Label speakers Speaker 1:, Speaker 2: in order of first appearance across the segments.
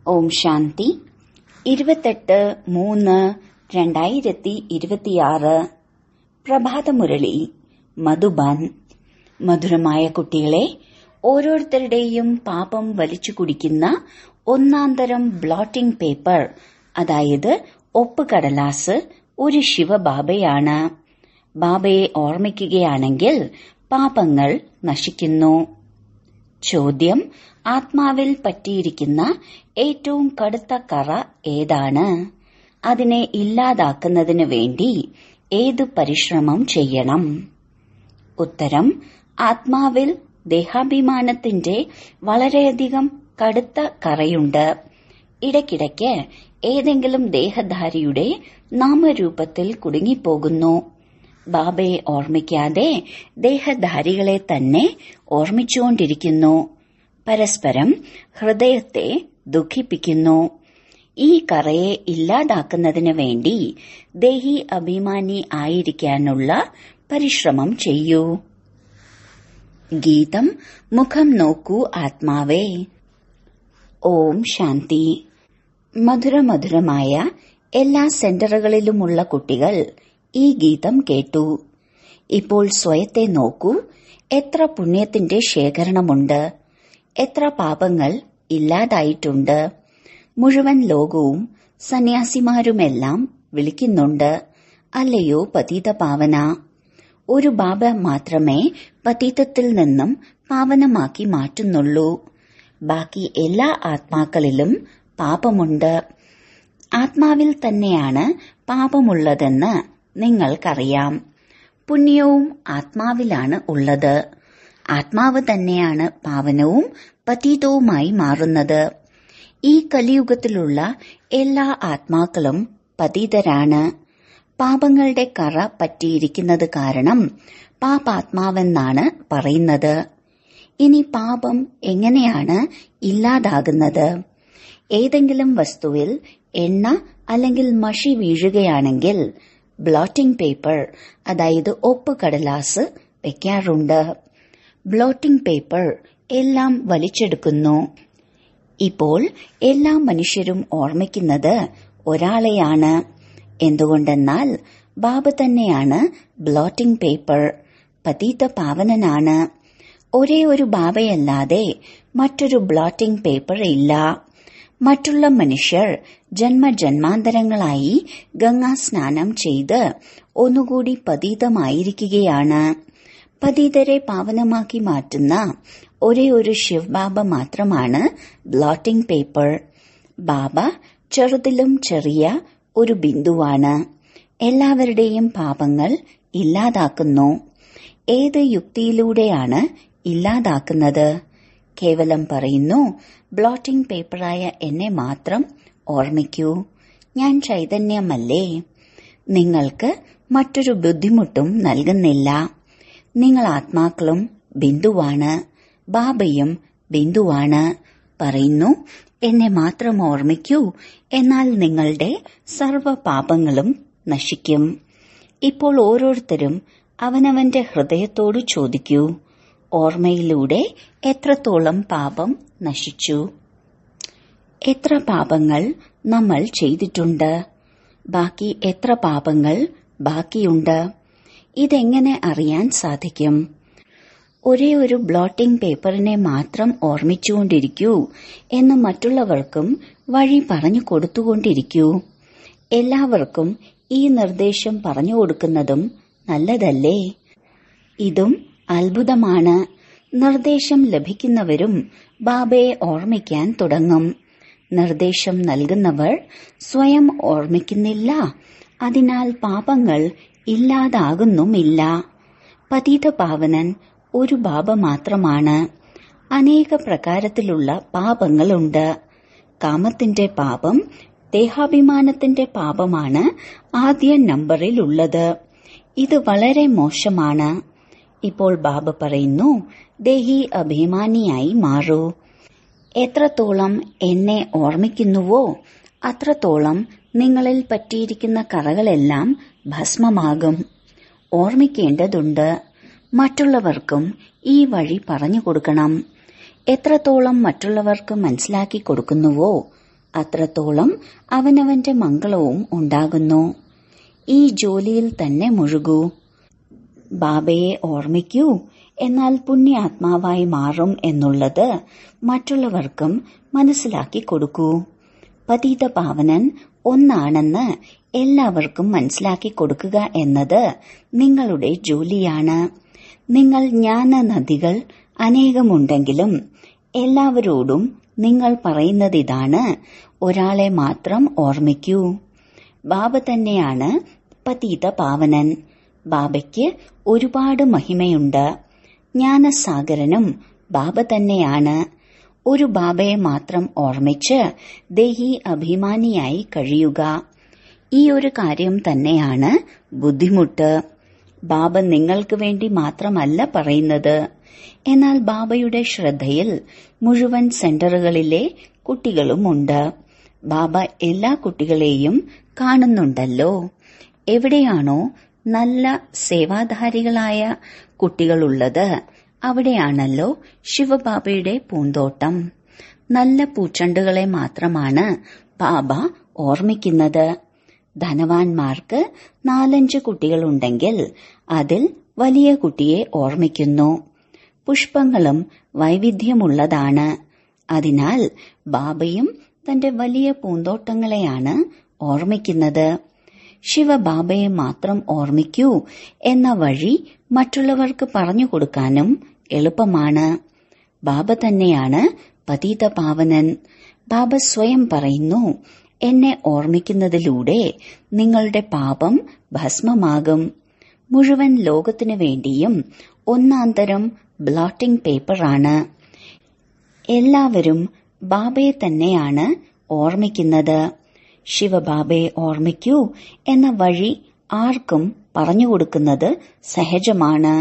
Speaker 1: ഓം ശാന്തി 28/3/2026 പ്രഭാതമുരളി മധുബൻ. മധുരമായ കുട്ടികളെ, ഓരോരുത്തരുടെയും പാപം വലിച്ചു കുടിക്കുന്ന ഒന്നാന്തരം ബ്ലോട്ടിംഗ് പേപ്പർ, അതായത് ഒപ്പുകടലാസ്, ഒരു ശിവബാബയാണ്. ബാബയെ ഓർമ്മിക്കുകയാണെങ്കിൽ പാപങ്ങൾ നശിക്കുന്നു. ചോദ്യം: ആത്മാവിൽ പറ്റിയിരിക്കുന്ന ഏറ്റവും കടുത്ത കറ ഏതാണ്? അതിനെ ഇല്ലാതാക്കുന്നതിന് വേണ്ടി ഏത് പരിശ്രമം ചെയ്യണം? ഉത്തരം: ആത്മാവിൽ ദേഹാഭിമാനത്തിന്റെ വളരെയധികം കടുത്ത കറയുണ്ട്. ഇടയ്ക്കിടയ്ക്ക് ഏതെങ്കിലും ദേഹധാരിയുടെ നാമരൂപത്തിൽ കുടുങ്ങിപ്പോകുന്നു. ബാബയെ ഓർമ്മിക്കാതെ ദേഹധാരികളെ തന്നെ ഓർമ്മിച്ചുകൊണ്ടിരിക്കുന്നു. പരസ്പരം ഹൃദയത്തെ ദുഃഖിപ്പിക്കുന്നു. ഈ കറയെ ഇല്ലാതാക്കുന്നതിന് വേണ്ടി ദേഹി അഭിമാനി ആയിരിക്കാനുള്ള പരിശ്രമം ചെയ്യൂ. ഗീതം: മുഖം നോക്കൂ ആത്മാവേ. ഓം ശാന്തി. മധുരമധുരമായ എല്ലാ സെന്ററുകളിലുമുള്ള കുട്ടികൾ ഈ ഗീതം കേട്ടു. ഇപ്പോൾ സ്വയത്തെ നോക്കൂ. എത്ര പുണ്യത്തിന്റെ ശേഖരണമുണ്ട്, എത്ര പാപങ്ങൾ ഇല്ലാതായിട്ടുണ്ട്. മുഴുവൻ ലോകവും സന്യാസിമാരുമെല്ലാം വിളിക്കുന്നുണ്ട്, അല്ലയോ പതിത പാവന. ഒരു ബാബ മാത്രമേ പതിതത്തിൽ നിന്നും പാവനമാക്കി മാറ്റുന്നുള്ളൂ. ബാക്കി എല്ലാ ആത്മാക്കളിലും പാപമുണ്ട്. ആത്മാവിൽ തന്നെയാണ് പാപമുള്ളതെന്ന് നിങ്ങൾക്കറിയാം. പുണ്യവും ആത്മാവിലാണ് ഉള്ളത്. ആത്മാവ് തന്നെയാണ് പാവനവും പതിതവുമായി മാറുന്നത്. ഈ കലിയുഗത്തിലുള്ള എല്ലാ ആത്മാക്കളും പതിതരാണ്. പാപങ്ങളുടെ കറ പറ്റിയിരിക്കുന്നത് കാരണം പാപാത്മാവെന്നാണ് പറയുന്നത്. ഇനി പാപം എങ്ങനെയാണ് ഇല്ലാതാകുന്നത്? ഏതെങ്കിലും വസ്തുവിൽ എണ്ണ അല്ലെങ്കിൽ മഷി വീഴുകയാണെങ്കിൽ ബ്ലോട്ടിംഗ് പേപ്പർ, അതായത് ഒപ്പുകടലാസ് വെക്കാറുണ്ട്. ബ്ലോട്ടിംഗ് പേപ്പർ എല്ലാം വലിച്ചെടുക്കുന്നു. ഇപ്പോൾ എല്ലാ മനുഷ്യരും ഓർമ്മിക്കുന്നത് ഒരാളെയാണ്. എന്തുകൊണ്ടെന്നാൽ ബാബ തന്നെയാണ് ബ്ലോട്ടിംഗ് പേപ്പർ. പതിത പാവനനാണ്. ഒരേ ഒരു ബാബയല്ലാതെ മറ്റൊരു ബ്ലോട്ടിംഗ് പേപ്പർ ഇല്ല. മറ്റുള്ള മനുഷ്യർ ജന്മജന്മാന്തരങ്ങളായി ഗംഗാസ്നാനം ചെയ്ത് ഒന്നുകൂടി പതിതമായിരിക്കുകയാണ്. പതിതരെ പാവനമാക്കി മാറ്റുന്ന ഒരേ ഒരു ശിവ് ബാബ മാത്രമാണ് ബ്ലോട്ടിംഗ് പേപ്പർ. ബാബ ചെറുതിലും ചെറിയ ഒരു ബിന്ദുവാണ്. എല്ലാവരുടെയും പാപങ്ങൾ ഇല്ലാതാക്കുന്നു. ഏത് യുക്തിയിലൂടെയാണ് ഇല്ലാതാക്കുന്നത്? കേവലം പറയുന്നു, ബ്ലോട്ടിംഗ് പേപ്പറായ എന്നെ മാത്രം ഓർമ്മിക്കൂ, ഞാൻ ചൈതന്യമല്ലേ. നിങ്ങൾക്ക് മറ്റൊരു ബുദ്ധിമുട്ടും നൽകുന്നില്ല. നിങ്ങൾ ആത്മാക്കളും ബിന്ദുവാണ്, ബാബയും ബിന്ദുവാണ്. പറയുന്നു, എന്നെ മാത്രം ഓർമ്മിക്കൂ, എന്നാൽ നിങ്ങളുടെ സർവ്വ പാപങ്ങളും നശിക്കും. ഇപ്പോൾ ഓരോരുത്തരും അവനവന്റെ ഹൃദയത്തോട് ചോദിക്കൂ, ഓർമ്മയിലൂടെ എത്രത്തോളം പാപം നശിച്ചു? എത്ര പാപങ്ങൾ നമ്മൾ ചെയ്തിട്ടുണ്ട്? ബാക്കി എത്ര പാപങ്ങൾ ബാക്കിയുണ്ട്? ഇതെങ്ങനെ അറിയാൻ സാധിക്കും? ഒരേ ഒരു ബ്ലോട്ടിംഗ് പേപ്പറിനെ മാത്രം ഓർമ്മിച്ചുകൊണ്ടിരിക്കൂ എന്ന് മറ്റുള്ളവർക്കും വഴി പറഞ്ഞു കൊടുത്തുകൊണ്ടിരിക്കൂ. എല്ലാവർക്കും ഈ നിർദ്ദേശം പറഞ്ഞു കൊടുക്കുന്നതും നല്ലതല്ലേ? ഇതും അത്ഭുതമാണ്. നിർദ്ദേശം ലഭിക്കുന്നവരും ബാബയെ ഓർമ്മിക്കാൻ തുടങ്ങും. നിർദ്ദേശം നൽകുന്നവർ സ്വയം ഓർമ്മിക്കുന്നില്ല. അതിനാൽ പാപങ്ങൾ ഇല്ലാതാകുന്നുമില്ല. പതിത പാവനൻ ഒരു ബാബ മാത്രമാണ്. അനേക പ്രകാരത്തിലുള്ള പാപങ്ങളുണ്ട്. കാമത്തിന്റെ പാപം, ദേഹാഭിമാനത്തിന്റെ പാപമാണ് ആദ്യ നമ്പറിലുള്ളത്. ഇത് വളരെ മോശമാണ്. ഇപ്പോൾ ബാബ പറയുന്നു, ദേഹി അഭിമാനിയായി മാറൂ. എത്രത്തോളം എന്നെ ഓർമ്മിക്കുന്നുവോ അത്രത്തോളം നിങ്ങളിൽ പറ്റിയിരിക്കുന്ന കറകളെല്ലാം ഭസ്മമാകും. ഓർമ്മിക്കേണ്ടതുണ്ട്. മറ്റുള്ളവർക്കും ഈ വഴി പറഞ്ഞു കൊടുക്കണം. എത്രത്തോളം മറ്റുള്ളവർക്ക് മനസ്സിലാക്കി കൊടുക്കുന്നുവോ അത്രത്തോളം അവനവന്റെ മംഗളവും ഉണ്ടാകുന്നു. ഈ ജോലിയിൽ തന്നെ മുഴുകൂ. ബാബയെ ഓർമ്മിക്കൂ, എന്നാൽ പുണ്യാത്മാവായി മാറും എന്നുള്ളത് മറ്റുള്ളവർക്കും മനസ്സിലാക്കി കൊടുക്കൂ. പതിത പാവനൻ ഒന്നാണെന്ന് എല്ലാവർക്കും മനസ്സിലാക്കി കൊടുക്കുക എന്നത് നിങ്ങളുടെ ജോലിയാണ്. നിങ്ങൾ ജ്ഞാന നദികൾ അനേകമുണ്ടെങ്കിലും എല്ലാവരോടും നിങ്ങൾ പറയുന്നതിതാണ്, ഒരാളെ മാത്രം ഓർമ്മിക്കൂ. ബാബ തന്നെയാണ് പതിത പാവനൻ. ബാബയ്ക്ക് ഒരുപാട് മഹിമയുണ്ട്. ജ്ഞാനസാഗരനും ബാബ തന്നെയാണ്. ഒരു ബാബയെ മാത്രം ഓർമ്മിച്ച് ദേഹി അഭിമാനിയായി കഴിയുക. ഈ ഒരു കാര്യം തന്നെയാണ് ബുദ്ധിമുട്ട്. ബാബ നിങ്ങൾക്ക് വേണ്ടി മാത്രമല്ല പറയുന്നത്. എന്നാൽ ബാബയുടെ ശ്രദ്ധയിൽ മുഴുവൻ സെന്ററുകളിലെ കുട്ടികളുമുണ്ട്. ബാബ എല്ലാ കുട്ടികളെയും കാണുന്നുണ്ടല്ലോ. എവിടെയാണോ നല്ല സേവാധാരികളായ കുട്ടികളുള്ളത്, അവിടെയാണല്ലോ ശിവബാബയുടെ പൂന്തോട്ടം. നല്ല പൂച്ചെണ്ടുകളെ മാത്രമാണ് ബാബ ഓർമ്മിക്കുന്നത്. ധനവാന്മാർക്ക് 4-5 കുട്ടികളുണ്ടെങ്കിൽ അതിൽ വലിയ കുട്ടിയെ ഓർമ്മിക്കുന്നു. പുഷ്പങ്ങളും വൈവിധ്യമുള്ളതാണ്. അതിനാൽ ബാബയും തന്റെ വലിയ പൂന്തോട്ടങ്ങളെയാണ് ഓർമ്മിക്കുന്നത്. ശിവബാബയെ മാത്രം ഓർമ്മിക്കൂ എന്ന വഴി മറ്റുള്ളവർക്ക് പറഞ്ഞു കൊടുക്കാനും എളുപ്പമാണ്. ബാബ തന്നെയാണ് പതിത പാവനൻ. ബാബ സ്വയം പറയുന്നു, എന്നെ ഓർമ്മിക്കുന്നതിലൂടെ നിങ്ങളുടെ പാപം ഭസ്മമാകും. മുഴുവൻ ലോകത്തിനു വേണ്ടിയും ഒന്നാന്തരം ബ്ലോട്ടിംഗ് പേപ്പറാണ്. എല്ലാവരും ബാബയെ തന്നെയാണ് ഓർമ്മിക്കുന്നത്. ശിവബാബയെ ഓർമ്മിക്കൂ എന്ന വഴി ആർക്കും പറഞ്ഞുകൊടുക്കുന്നത് സഹജമാണ്.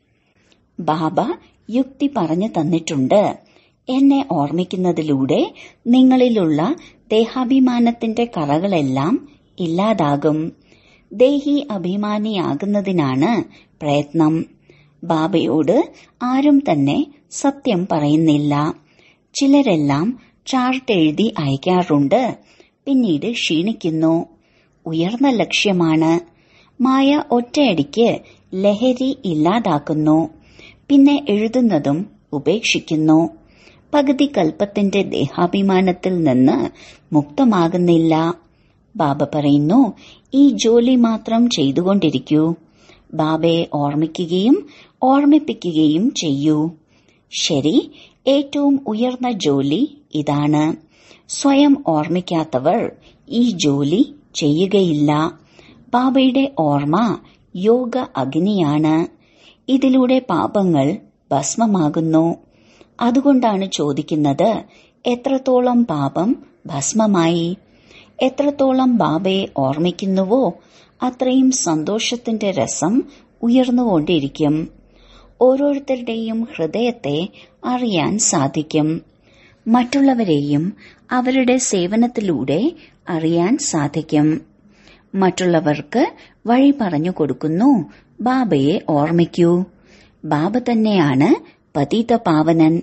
Speaker 1: ബാബ യുക്തി പറഞ്ഞു തന്നിട്ടുണ്ട്. എന്നെ ഓർമ്മിക്കുന്നതിലൂടെ നിങ്ങളിലുള്ള ദേഹാഭിമാനത്തിന്റെ കറകളെല്ലാം ഇല്ലാതാകും. ദേഹി അഭിമാനിയാകുന്നതിനാണ് പ്രയത്നം. ബാബയോട് ആരും തന്നെ സത്യം പറയുന്നില്ല. ചിലരെല്ലാം ചാർട്ട് എഴുതി അയക്കാറുണ്ട്, പിന്നീട് ക്ഷീണിക്കുന്നു. ഉയർന്ന ലക്ഷ്യമാണ്. മായ ഒറ്റയടിക്ക് ലഹരി ഇല്ലാതാക്കുന്നു. പിന്നെ എഴുതുന്നതും ഉപേക്ഷിക്കുന്നു. പകുതി കൽപ്പത്തിന്റെ ദേഹാഭിമാനത്തിൽ നിന്ന് മുക്തമാകുന്നില്ല. ബാബ പറയുന്നു, ഈ ജോലി മാത്രം ചെയ്തുകൊണ്ടിരിക്കൂ. ബാബയെ ഓർമ്മിക്കുകയും ഓർമ്മിപ്പിക്കുകയും ചെയ്യൂ. ശരി, ഏറ്റവും ഉയർന്ന ജോലി ഇതാണ്. സ്വയം ഓർമ്മിക്കാത്തവർ ഈ ജോലി ചെയ്യുകയില്ല. ബാബയുടെ ഓർമ്മ യോഗ അഗ്നിയാണ്. ഇതിലൂടെ പാപങ്ങൾ ഭസ്മമാകുന്നു. അതുകൊണ്ടാണ് ചോദിക്കുന്നത്, എത്രത്തോളം പാപം ഭസ്മമായി? എത്രത്തോളം ബാബയെ ഓർമ്മിക്കുന്നുവോ അത്രയും സന്തോഷത്തിന്റെ രസം ഉയർന്നുകൊണ്ടിരിക്കും. ഓരോരുത്തരുടെയും ഹൃദയത്തെ അറിയാൻ സാധിക്കും. മറ്റുള്ളവരെയും അവരുടെ സേവനത്തിലൂടെ അറിയാൻ സാധിക്കും. മറ്റുള്ളവർക്ക് വഴി പറഞ്ഞു കൊടുക്കുന്നു, ബാബയെ ഓർമ്മിക്കൂ. ബാബ തന്നെയാണ് പതിത പാവനൻ.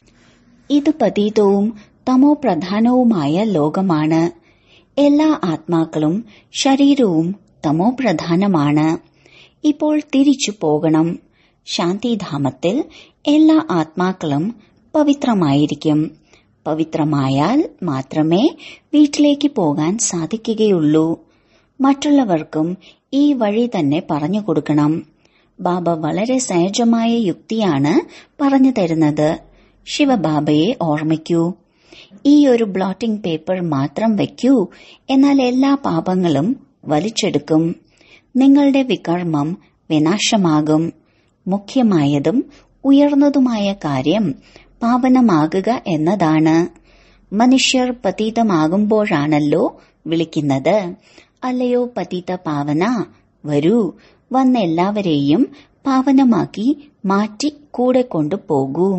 Speaker 1: ഇത് പതിതവും തമോ പ്രധാനവുമായ ലോകമാണ്. എല്ലാ ആത്മാക്കളും ശരീരവും തമോ പ്രധാനമാണ്. ഇപ്പോൾ തിരിച്ചു പോകണം. ശാന്തിധാമത്തിൽ എല്ലാ ആത്മാക്കളും പവിത്രമായിരിക്കും. പവിത്രമായാൽ മാത്രമേ വീട്ടിലേക്ക് പോകാൻ സാധിക്കുകയുള്ളൂ. മറ്റുള്ളവർക്കും ഈ വഴി തന്നെ പറഞ്ഞു കൊടുക്കണം. ബാബ വളരെ സഹജമായ യുക്തിയാണ് പറഞ്ഞു തരുന്നത്. ശിവബാബയെ ഓർമ്മിക്കൂ. ഈ ഒരു ബ്ലോട്ടിംഗ് പേപ്പർ മാത്രം വയ്ക്കൂ, എന്നാൽ എല്ലാ പാപങ്ങളും വലിച്ചെടുക്കും. നിങ്ങളുടെ വികർമ്മം വിനാശമാകും. മുഖ്യമായതും ഉയർന്നതുമായ കാര്യം പാവനമാകുക എന്നതാണ്. മനുഷ്യർ പതീതമാകുമ്പോഴാണല്ലോ വിളിക്കുന്നത്, അല്ലയോ പതിത പാവന, വരൂ, വന്നെല്ലാവരെയും പാവനമാക്കി മാറ്റി കൂടെ കൊണ്ടുപോകൂ.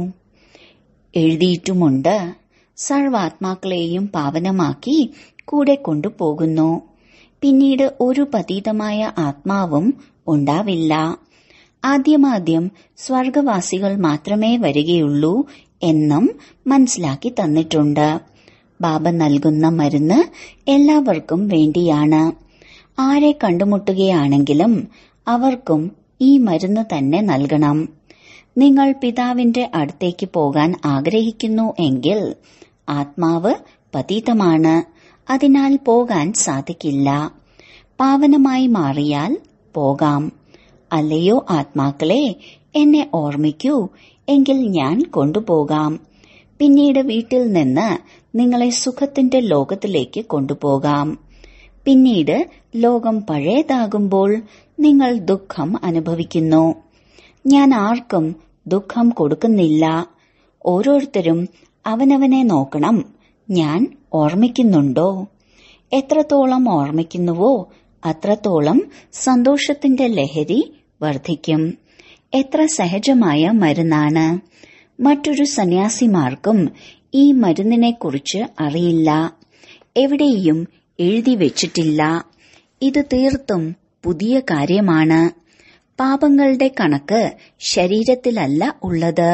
Speaker 1: എഴുതിയിട്ടുമുണ്ട്, സർവാത്മാക്കളെയും പാവനമാക്കി കൂടെ കൊണ്ടുപോകുന്നു. പിന്നീട് ഒരു പതീതമായ ആത്മാവും ഉണ്ടാവില്ല. ആദ്യമാദ്യം സ്വർഗവാസികൾ മാത്രമേ വരികയുള്ളൂ എന്നും മനസ്സിലാക്കി തന്നിട്ടുണ്ട്. ബാബ നൽകുന്ന മരുന്ന് എല്ലാവർക്കും വേണ്ടിയാണ്. ആരെ കണ്ടുമുട്ടുകയാണെങ്കിലും അവർക്കും ഈ മരുന്ന് തന്നെ നൽകണം. നിങ്ങൾ പിതാവിന്റെ അടുത്തേക്ക് പോകാൻ ആഗ്രഹിക്കുന്നു എങ്കിൽ ആത്മാവ് പതീതമാണ്, അതിനാൽ പോകാൻ സാധിക്കില്ല. പാവനമായി മാറിയാൽ പോകാം. അല്ലയോ ആത്മാക്കളെ, എന്നെ ഓർമ്മിക്കൂ, എങ്കിൽ ഞാൻ കൊണ്ടുപോകാം. പിന്നീട് വീട്ടിൽ നിന്ന് നിങ്ങളെ സുഖത്തിന്റെ ലോകത്തിലേക്ക് കൊണ്ടുപോകാം. പിന്നീട് ലോകം പഴയതാകുമ്പോൾ നിങ്ങൾ ദുഃഖം അനുഭവിക്കുന്നു. ഞാൻ ആർക്കും ദുഃഖം കൊടുക്കുന്നില്ല. ഓരോരുത്തരും അവനവനെ നോക്കണം. ഞാൻ ഓർമ്മിക്കുന്നുണ്ടോ? എത്രത്തോളം ഓർമ്മിക്കുന്നുവോ അത്രത്തോളം സന്തോഷത്തിന്റെ ലഹരി വർദ്ധിക്കും. എത്ര സഹജമായ മരുന്നാണ്. മറ്റൊരു സന്യാസിമാർക്കും ഈ മരുന്നിനെക്കുറിച്ച് അറിയില്ല. എവിടെയും എഴുതി വെച്ചിട്ടില്ല. ഇത് തീർത്തും പുതിയ കാര്യമാണ്. പാപങ്ങളുടെ കണക്ക് ശരീരത്തിലല്ല ഉള്ളത്.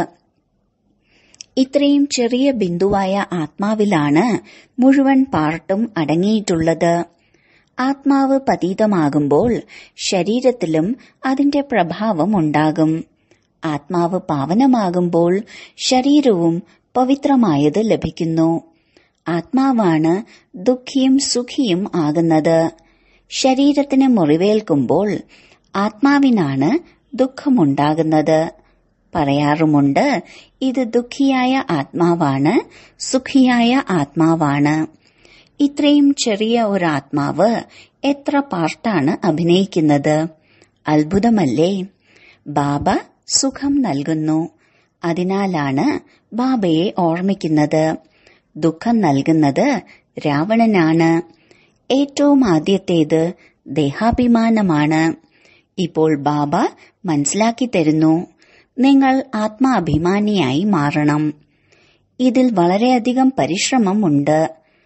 Speaker 1: ഇത്രയും ചെറിയ ബിന്ദുവായ ആത്മാവിലാണ് മുഴുവൻ പാർട്ടും അടങ്ങിയിട്ടുള്ളത്. ആത്മാവ് പതീതമാകുമ്പോൾ ശരീരത്തിലും അതിന്റെ പ്രഭാവമുണ്ടാകും. ആത്മാവ് പാവനമാകുമ്പോൾ ശരീരവും പവിത്രമായത് ലഭിക്കുന്നു. ആത്മാവാണ് ദുഃഖിയും സുഖിയും ആകുന്നത്. ശരീരത്തിന് മുറിവേൽക്കുമ്പോൾ ആത്മാവിനാണ് ദുഃഖമുണ്ടാകുന്നത്. പറയാറുമുണ്ട്, ഇത് ദുഃഖിയായ ആത്മാവാണ്, സുഖിയായ ആത്മാവാണ്. ഇത്രയും ചെറിയ ഒരാത്മാവ് എത്ര പാർട്ടാണ് അഭിനയിക്കുന്നത്? അത്ഭുതമല്ലേ? ബാബ സുഖം നൽകുന്നു. അതിനാലാണ് ബാബയെ ഓർമ്മിക്കുന്നത്. ദുഃഖം നൽകുന്നത് രാവണനാണ്. ഏറ്റവും ആദ്യത്തേത് ദേഹാഭിമാനമാണ്. ഇപ്പോൾ ബാബ മനസ്സിലാക്കി തരുന്നു, നിങ്ങൾ ആത്മാഭിമാനിയായി മാറണം. ഇതിൽ വളരെയധികം പരിശ്രമമുണ്ട്.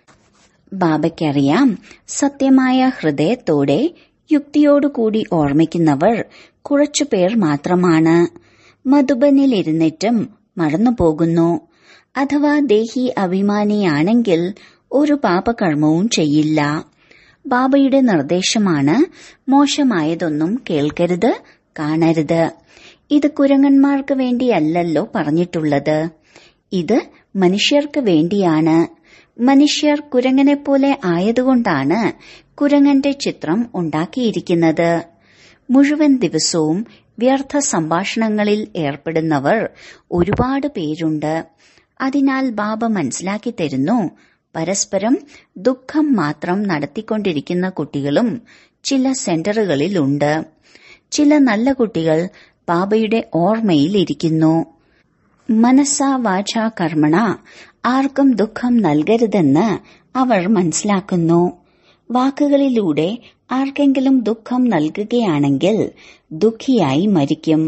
Speaker 1: ബാബയ്ക്കറിയാം, സത്യമായ ഹൃദയത്തോടെ യുക്തിയോടുകൂടി ഓർമ്മിക്കുന്നവർ കുറച്ചുപേർ മാത്രമാണ്. മധുബനിലിരുന്നിട്ടും മറന്നുപോകുന്നു. അഥവാ ദേഹി അഭിമാനിയാണെങ്കിൽ ഒരു പാപകർമ്മവും ചെയ്യില്ല. ബാബയുടെ നിർദ്ദേശമാണ്, മോശമായതൊന്നും കേൾക്കരുത്, കാണരുത്. ഇത് കുരങ്ങന്മാർക്ക് വേണ്ടിയല്ലല്ലോ പറഞ്ഞിട്ടുള്ളത്. ഇത് മനുഷ്യർക്ക് വേണ്ടിയാണ്. മനുഷ്യർ കുരങ്ങനെപ്പോലെ ആയതുകൊണ്ടാണ് കുരങ്ങന്റെ ചിത്രം ഉണ്ടാക്കിയിരിക്കുന്നത്. മുഴുവൻ ദിവസവും വ്യർത്ഥ സംഭാഷണങ്ങളിൽ ഏർപ്പെടുന്നവർ ഒരുപാട് പേരുണ്ട്. അതിനാൽ ബാബ മനസ്സിലാക്കി തരുന്നു, പരസ്പരം ദുഃഖം മാത്രം നടത്തിക്കൊണ്ടിരിക്കുന്ന കുട്ടികളും ചില സെന്ററുകളിലുണ്ട്. ചില നല്ല കുട്ടികൾ ബാബയുടെ ഓർമ്മയിലിരിക്കുന്നു. മനസ്സാ വാചാ കർമ്മണ ആർക്കും ദുഃഖം നൽകരുതെന്ന് അവർ മനസ്സിലാക്കുന്നു. വാക്കുകളിലൂടെ ആർക്കെങ്കിലും ദുഃഖം നൽകുകയാണെങ്കിൽ ദുഃഖിയായി മരിക്കും.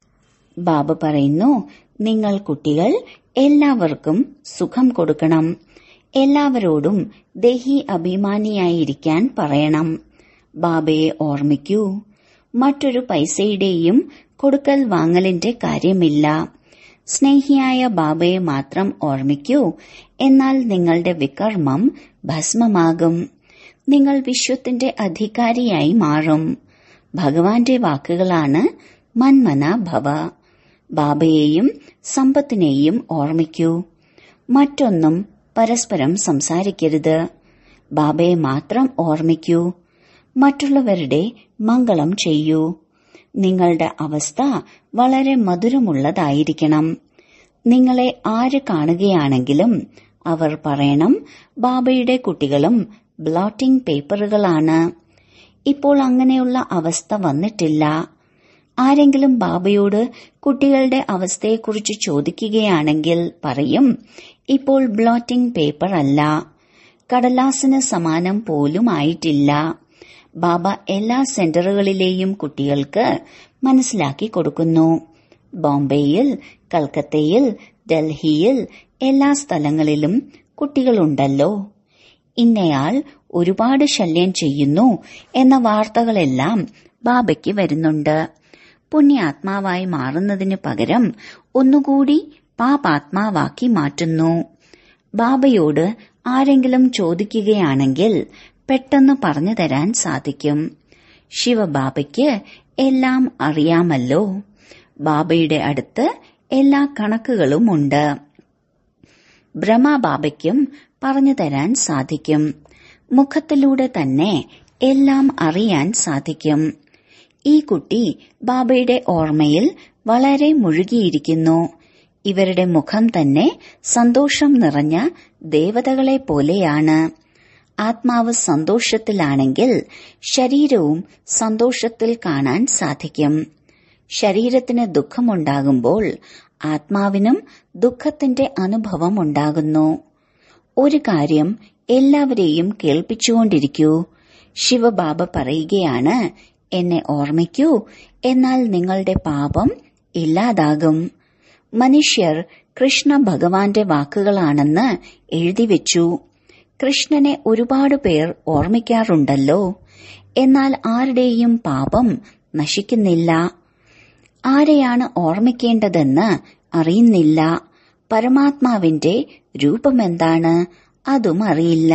Speaker 1: ബാബ പറയുന്നു, നിങ്ങൾ കുട്ടികൾ എല്ലാവർക്കും സുഖം കൊടുക്കണം. എല്ലാവരോടും ദേഹി അഭിമാനിയായിരിക്കാൻ പറയണം. ബാബയെ ഓർമ്മിക്കൂ. മറ്റൊരു പൈസയുടെയും കൊടുക്കൽ വാങ്ങലിന്റെ കാര്യമില്ല. സ്നേഹിയായ ബാബയെ മാത്രം ഓർമ്മിക്കൂ. എന്നാൽ നിങ്ങളുടെ വികർമ്മം ഭസ്മമാകും. നിങ്ങൾ വിശ്വത്തിന്റെ അധികാരിയായി മാറും. ഭഗവാന്റെ വാക്കുകളാണ് മന്മന ഭവ. ബാബയെയും സമ്പത്തിനെയും ഓർമ്മിക്കൂ. മറ്റൊന്നും പരസ്പരം സംസാരിക്കരുത്. ബാബയെ മാത്രം ഓർമ്മിക്കൂ. മറ്റുള്ളവരുടെ മംഗളം ചെയ്യൂ. നിങ്ങളുടെ അവസ്ഥ വളരെ മധുരമുള്ളതായിരിക്കണം. നിങ്ങളെ ആര് കാണുകയാണെങ്കിലും അവർ പറയണം, ബാബയുടെ കുട്ടികളും ബ്ലോട്ടിംഗ് പേപ്പറുകളാണ്. ഇപ്പോൾ അങ്ങനെയുള്ള അവസ്ഥ വന്നിട്ടില്ല. ആരെങ്കിലും ബാബയോട് കുട്ടികളുടെ അവസ്ഥയെക്കുറിച്ച് ചോദിക്കുകയാണെങ്കിൽ പറയും, ഇപ്പോൾ ബ്ലോട്ടിംഗ് പേപ്പർ അല്ല, കടലാസിന് സമാനം പോലും ആയിട്ടില്ല. ബാബ എല്ലാ സെന്ററുകളിലെയും കുട്ടികൾക്ക് മനസ്സിലാക്കി കൊടുക്കുന്നു. ബോംബെയിൽ, കൽക്കത്തയിൽ, ഡൽഹിയിൽ എല്ലാ സ്ഥലങ്ങളിലും കുട്ടികളുണ്ടല്ലോ. ഇന്നയാൾ ഒരുപാട് ശല്യം ചെയ്യുന്നു എന്ന വാർത്തകളെല്ലാം ബാബയ്ക്ക് വരുന്നുണ്ട്. പുണ്യാത്മാവായി മാറുന്നതിന് പകരം ഒന്നുകൂടി പാപാത്മാവാക്കി മാറ്റുന്നു. ബാബയോട് ആരെങ്കിലും ചോദിക്കുകയാണെങ്കിൽ പെട്ടെന്ന് പറഞ്ഞു തരാൻ സാധിക്കും. ശിവബാബയ്ക്ക് എല്ലാം അറിയാമല്ലോ. ബാബയുടെ അടുത്ത് എല്ലാ കണക്കുകളുമുണ്ട്. ബ്രഹ്മബാബയ്ക്കും പറഞ്ഞു തരാൻ സാധിക്കും. മുഖത്തിലൂടെ തന്നെ എല്ലാം അറിയാൻ സാധിക്കും. ഈ കുട്ടി ബാബയുടെ ഓർമ്മയിൽ വളരെ മുഴുകിയിരിക്കുന്നു. ഇവരുടെ മുഖം തന്നെ സന്തോഷം നിറഞ്ഞ ദേവതകളെ പോലെയാണ്. ആത്മാവ് സന്തോഷത്തിലാണെങ്കിൽ ശരീരവും സന്തോഷത്തിൽ കാണാൻ സാധിക്കും. ശരീരത്തിന് ദുഃഖമുണ്ടാകുമ്പോൾ ആത്മാവിനും ദുഃഖത്തിന്റെ അനുഭവമുണ്ടാകുന്നു. ഒരു കാര്യം എല്ലാവരെയും കേൾപ്പിച്ചുകൊണ്ടിരിക്കൂ. ശിവബാബ പറയുകയാണ്, എന്നെ ഓർമ്മിക്കൂ, എന്നാൽ നിങ്ങളുടെ പാപം ഇല്ലാതാകും. മനുഷ്യർ കൃഷ്ണ ഭഗവാന്റെ വാക്കുകളാണെന്ന് എഴുതിവെച്ചു. കൃഷ്ണനെ ഒരുപാട് പേർ ഓർമ്മിക്കാറുണ്ടല്ലോ, എന്നാൽ ആരുടെയും പാപം നശിക്കുന്നില്ല. ആരെയാണ് ഓർമ്മിക്കേണ്ടതെന്ന് അറിയുന്നില്ല. പരമാത്മാവിന്റെ രൂപമെന്താണ് അതും അറിയില്ല.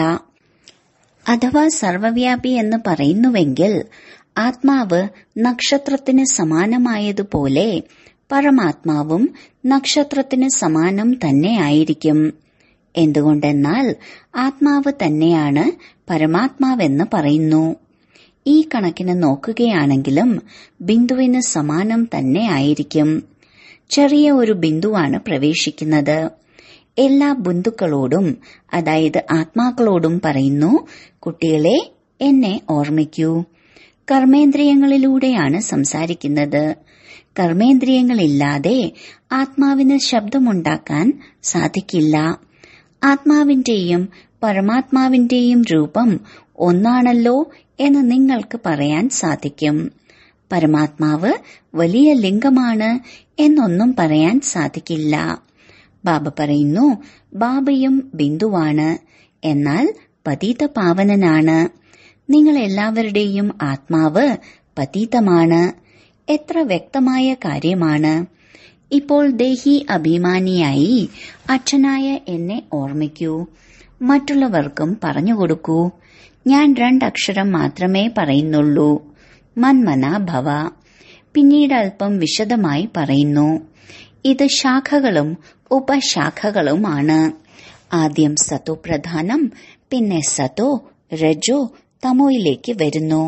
Speaker 1: അഥവാ സർവവ്യാപി എന്ന് പറയുന്നുവെങ്കിൽ ആത്മാവ് നക്ഷത്രത്തിന് സമാനമായതുപോലെ പരമാത്മാവും നക്ഷത്രത്തിന് സമാനം തന്നെയായിരിക്കും. എന്തുകൊണ്ടെന്നാൽ ആത്മാവ് തന്നെയാണ് പരമാത്മാവെന്ന് പറയുന്നു. ഈ കണക്കിന് നോക്കുകയാണെങ്കിലും ബിന്ദുവിന് സമാനം തന്നെ ആയിരിക്കും. ചെറിയ ഒരു ബിന്ദുവാണ് പ്രവേശിക്കുന്നത്. എല്ലാ ബിന്ദുക്കളോടും, അതായത് ആത്മാക്കളോടും പറയുന്നു, കുട്ടികളെ എന്നെ ഓർമ്മിക്കൂ. കർമ്മേന്ദ്രിയങ്ങളിലൂടെയാണ് സംസാരിക്കുന്നത്. കർമ്മേന്ദ്രിയങ്ങളില്ലാതെ ആത്മാവിന് ശബ്ദമുണ്ടാക്കാൻ സാധിക്കില്ല. ആത്മാവിന്റെയും പരമാത്മാവിന്റെയും രൂപം ഒന്നാണല്ലോ എന്ന് നിങ്ങൾക്ക് പറയാൻ സാധിക്കും. പരമാത്മാവ് വലിയ ലിംഗമാണ് എന്നൊന്നും പറയാൻ സാധിക്കില്ല. ബാബ പറയുന്നു, ബാബയും ബിന്ദുവാണ്, എന്നാൽ പതീത പാവനനാണ്. നിങ്ങൾ എല്ലാവരുടെയും ആത്മാവ് പതീതമാണ്. എത്ര വ്യക്തമായ കാര്യമാണ്. ഇപ്പോൾ ദേഹി അഭിമാനിയായി അച്ഛനായ എന്നെ ഓർമ്മിക്കൂ. മറ്റുള്ളവർക്കും പറഞ്ഞുകൊടുക്കൂ. ഞാൻ 2 അക്ഷരം മാത്രമേ പറയുന്നുള്ളൂ, മന്മന ഭവ. പിന്നീട് അല്പം വിശദമായി പറയുന്നു. ഇത് ശാഖകളും ഉപശാഖകളുമാണ്. ആദ്യം സത്തോ പ്രധാനം, പിന്നെ സത്തോ രജോ തമോയിലേക്ക് വരുന്നു.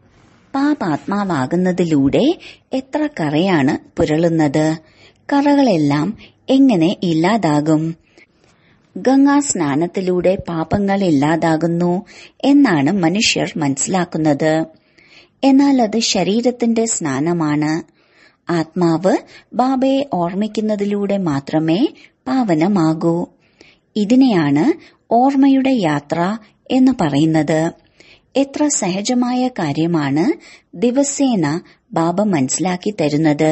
Speaker 1: പാപാത്മാവാകുന്നതിലൂടെ എത്ര കറയാണ് പുരളുന്നത്. കറകളെല്ലാം എങ്ങനെ ഇല്ലാതാകും? ഗംഗാ സ്നാനത്തിലൂടെ പാപങ്ങൾ ഇല്ലാതാകുന്നു എന്നാണ് മനുഷ്യർ മനസ്സിലാക്കുന്നത്. എന്നാൽ അത് ശരീരത്തിന്റെ സ്നാനമാണ്. ആത്മാവ് ബാബയെ ഓർമ്മിക്കുന്നതിലൂടെ മാത്രമേ പാവനമാകൂ. ഇതിനെയാണ് ഓർമ്മയുടെ യാത്ര എന്ന് പറയുന്നത്. എത്ര സഹജമായ കാര്യമാണ് ദിവസേന ബാബ മനസ്സിലാക്കി തരുന്നത്.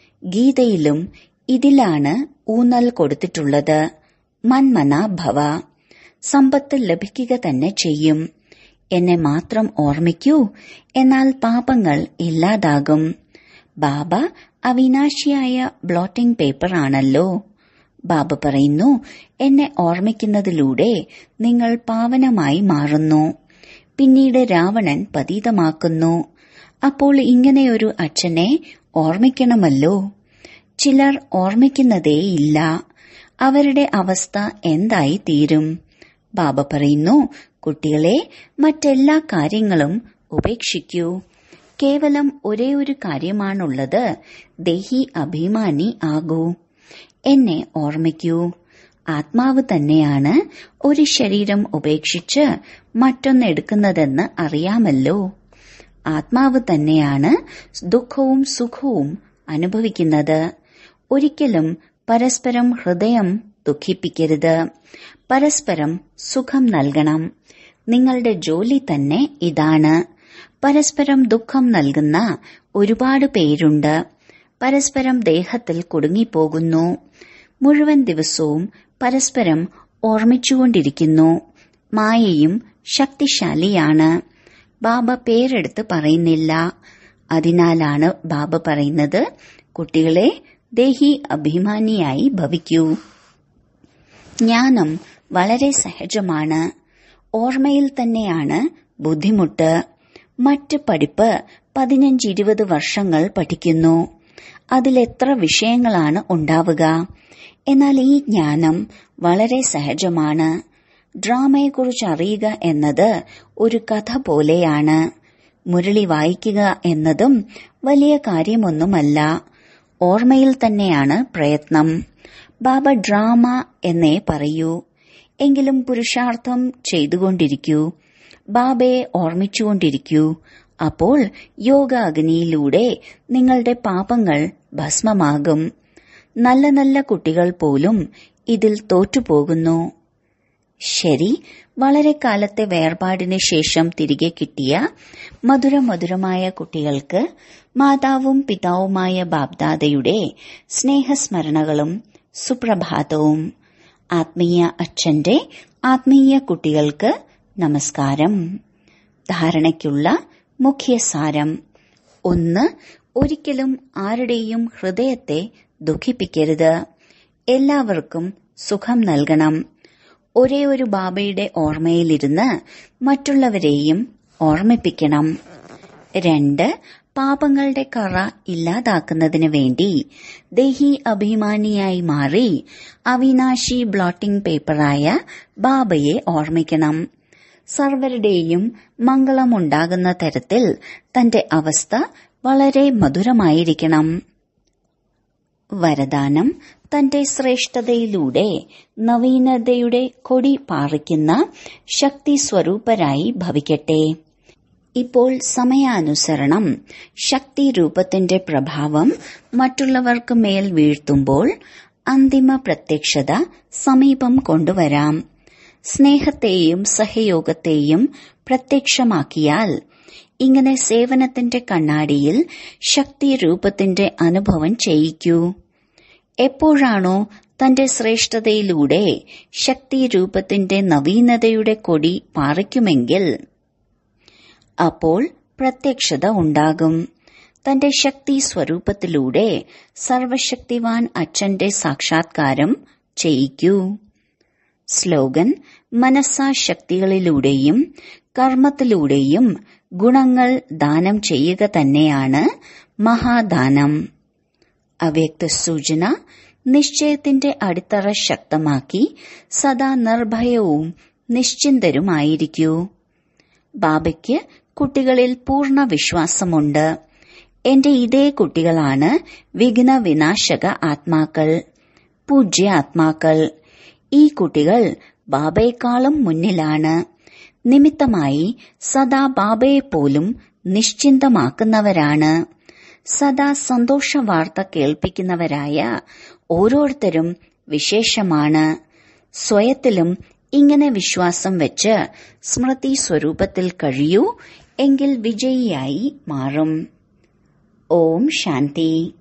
Speaker 1: ഗീതയിലും ഇതിലാണ് ഊന്നൽ കൊടുത്തിട്ടുള്ളത്. മന്മന ഭവ. സമ്പത്ത് ലഭിക്കുക തന്നെ ചെയ്യും. എന്നെ മാത്രം ഓർമ്മിക്കൂ, എന്നാൽ പാപങ്ങൾ ഇല്ലാതാകും. ബാബ അവിനാശിയായ ബ്ലോട്ടിംഗ് പേപ്പർ ആണല്ലോ. ബാബ പറയുന്നു, എന്നെ ഓർമ്മിക്കുന്നതിലൂടെ നിങ്ങൾ പാവനമായി മാറുന്നു. പിന്നീട് രാവണൻ പതീതമാക്കുന്നു. അപ്പോൾ ഇങ്ങനെയൊരു അച്ഛനെ ഓർമ്മിക്കണമല്ലോ. ചിലർ ഓർമ്മിക്കുന്നതേയില്ല. അവരുടെ അവസ്ഥ എന്തായി തീരും? ബാബ പറയുന്നു, കുട്ടികളെ മറ്റെല്ലാ കാര്യങ്ങളും ഉപേക്ഷിക്കൂ. കേവലം ഒരേ ഒരു കാര്യമാണുള്ളത്, ദേഹി അഭിമാനി ആകൂ. എന്നെ ഓർമ്മിക്കൂ. ആത്മാവ് തന്നെയാണ് ഒരു ശരീരം ഉപേക്ഷിച്ച് മറ്റൊന്നെടുക്കുന്നതെന്ന് അറിയാമല്ലോ. ആത്മാവ് തന്നെയാണ് ദുഃഖവും സുഖവും അനുഭവിക്കുന്നത്. ഒരിക്കലും പരസ്പരം ഹൃദയം ദുഃഖിപ്പിക്കരുത്. പരസ്പരം സുഖം നൽകണം. നിങ്ങളുടെ ജോലി തന്നെ ഇതാണ്. പരസ്പരം ദുഃഖം നൽകുന്ന ഒരുപാട് പേരുണ്ട്. പരസ്പരം ദേഹത്തിൽ കുടുങ്ങിപ്പോകുന്നു. മുഴുവൻ ദിവസവും പരസ്പരം ഓർമ്മിച്ചുകൊണ്ടിരിക്കുന്നു. മായയും ശക്തിശാലിയാണ്. ബാബ പേരെടുത്ത് പറയുന്നില്ല. അതിനാലാണ് ബാബ പറയുന്നത്, കുട്ടികളെ ദേഹി അഭിമാനിയായി ഭവിക്കൂ. ജ്ഞാനം വളരെ സഹജമാണ്. ഓർമ്മയിൽ തന്നെയാണ് ബുദ്ധിമുട്ട്. മറ്റ് പഠിപ്പ് 15-20 വർഷങ്ങൾ പഠിക്കുന്നു. അതിലെത്ര വിഷയങ്ങളാണ് ഉണ്ടാവുക. എന്നാൽ ഈ ജ്ഞാനം വളരെ സഹജമാണ്. ഡ്രാമയെക്കുറിച്ച് അറിയുക എന്നത് ഒരു കഥ പോലെയാണ്. മുരളി വായിക്കുക എന്നതും വലിയ കാര്യമൊന്നുമല്ല. ഓർമ്മയിൽ തന്നെയാണ് പ്രയത്നം. ബാബ ഡ്രാമ എന്നേ പറയൂ. എങ്കിലും പുരുഷാർത്ഥം ചെയ്തുകൊണ്ടിരിക്കൂ. ബാബയെ ഓർമ്മിച്ചുകൊണ്ടിരിക്കൂ. അപ്പോൾ യോഗ അഗ്നിയിലൂടെ നിങ്ങളുടെ പാപങ്ങൾ ഭസ്മമാകും. നല്ല നല്ല കുട്ടികൾ പോലും ഇതിൽ തോറ്റുപോകുന്നു. ശരി, വളരെ കാലത്തെ വേർപാടിന് ശേഷം തിരികെ കിട്ടിയ മധുരമധുരമായ കുട്ടികൾക്ക് മാതാവും പിതാവുമായ ബാബ്ദാദയുടെ സ്നേഹസ്മരണകളും സുപ്രഭാതവും. ആത്മീയ അച്ഛന്റെ ആത്മീയ കുട്ടികൾക്ക് നമസ്കാരം. ധാരണയ്ക്കുള്ള മുഖ്യസാരം: 1. ഒരിക്കലും ആരുടെയും ഹൃദയത്തെ ദുഃഖിപ്പിക്കരുത്. എല്ലാവർക്കും സുഖം നൽകണം. ഒരേ ഒരു ബാബയുടെ ഓർമ്മയിലിരുന്ന് മറ്റുള്ളവരെയും ഓർമ്മിപ്പിക്കണം. 2. പാപങ്ങളുടെ കറ ഇല്ലാതാക്കുന്നതിന് വേണ്ടി ദേഹി അഭിമാനിയായി മാറി അവിനാശി ബ്ലോട്ടിംഗ് പേപ്പറായ ബാബയെ ഓർമ്മിക്കണം. സർവരുടെയും മംഗളമുണ്ടാകുന്ന തരത്തിൽ തന്റെ അവസ്ഥ വളരെ മധുരമായിരിക്കണം. വരദാനം: തന്റെ ശ്രേഷ്ഠതയിലൂടെ നവീനതയുടെ കൊടി പാറിക്കുന്ന ശക്തി സ്വരൂപരായി ഭവിക്കട്ടെ. ഇപ്പോൾ സമയാനുസരണം ശക്തി രൂപത്തിന്റെ പ്രഭാവം മറ്റുള്ളവർക്ക് മേൽ വീഴ്ത്തുമ്പോൾ അന്തിമ പ്രത്യക്ഷത സമീപം കൊണ്ടുവരാം. സ്നേഹത്തെയും സഹയോഗത്തെയും പ്രത്യക്ഷമാക്കിയാൽ ഇങ്ങനെ സേവനത്തിന്റെ കണ്ണാടിയിൽ ശക്തി രൂപത്തിന്റെ അനുഭവം ചെയ്യിക്കൂ. എപ്പോഴാണോ തന്റെ ശ്രേഷ്ഠതയിലൂടെ ശക്തി രൂപത്തിന്റെ നവീനതയുടെ കൊടി പാറിക്കുമെങ്കിൽ അപ്പോൾ പ്രത്യക്ഷത ഉണ്ടാകും. തന്റെ ശക്തി സ്വരൂപത്തിലൂടെ സർവശക്തിവാൻ അച്ഛന്റെ സാക്ഷാത്കാരം ചെയ്യിക്കൂ. സ്ലോഗൻ: മനസ്സാശക്തികളിലൂടെയും കർമ്മത്തിലൂടെയും ഗുണങ്ങൾ ദാനം ചെയ്യുക തന്നെയാണ് മഹാദാനം. അവ്യക്ത സൂചന: നിശ്ചയത്തിന്റെ അടിത്തറ ശക്തമാക്കി സദാ നിർഭയവും നിശ്ചിന്തരുമായിരിക്കൂ. ബാബയ്ക്ക് കുട്ടികളിൽ പൂർണ്ണ വിശ്വാസമുണ്ട്. എന്റെ ഇതേ കുട്ടികളാണ് വിഘ്ന വിനാശക ആത്മാക്കൾ, പൂജ്യ ആത്മാക്കൾ. ഈ കുട്ടികൾ ബാബയെക്കാളും മുന്നിലാണ്. നിമിത്തമായി സദാ ബാബയെപ്പോലും നിശ്ചിന്തമാക്കുന്നവരാണ്. സദാ സന്തോഷ വാർത്ത കേൾപ്പിക്കുന്നവരായ ഓരോരുത്തരും വിശേഷമാണ്. സ്വയത്തിലും ഇങ്ങനെ വിശ്വാസം വെച്ച് സ്മൃതി സ്വരൂപത്തിൽ കഴിയൂ എങ്കിൽ വിജയിയായി മാറും. ഓം ശാന്തി.